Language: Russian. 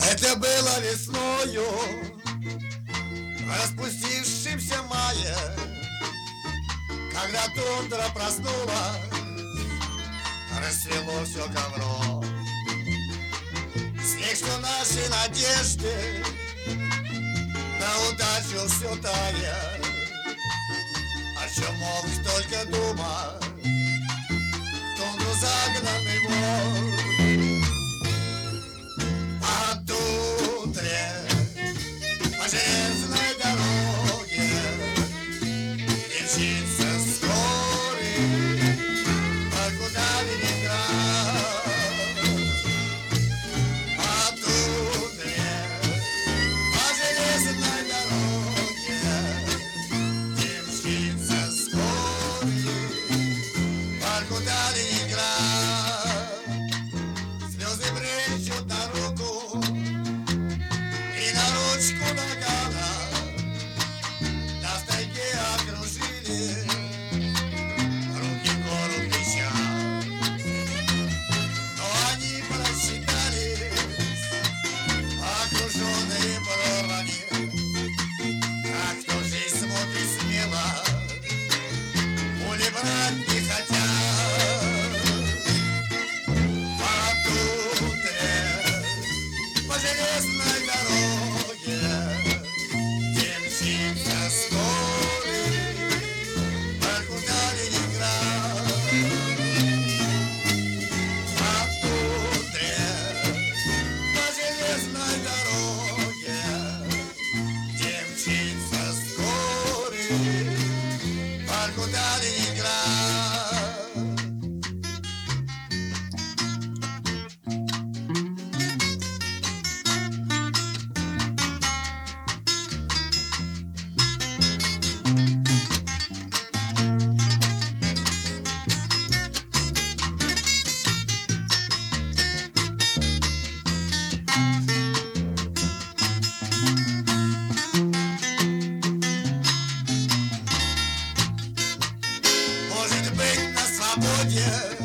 Это было весною, в распустившемся мае, когда тундра проснулась, расцвело все ковром. Снег, что наши надежды, на удачу все тая. О чем мог только думать тундру загнанный вор. А тундре по железной дороге мчится скорый, покуда Ленинград. А тундре по железной дороге мчится скорый, покуда Ленинград. Слезы бречут на руку и на ручку нагана, нас в тайге окружили, руки гору кричат. Но они просчитались, окруженные прорвами. А кто жизнь смотрит смело, пули брать не хотят. По тундре, по железной дороге, где мчится скорый, покуда Ленинград. По тундре, по железной дороге, где мчится скорый, покуда Ленинград. Может быть, на свободе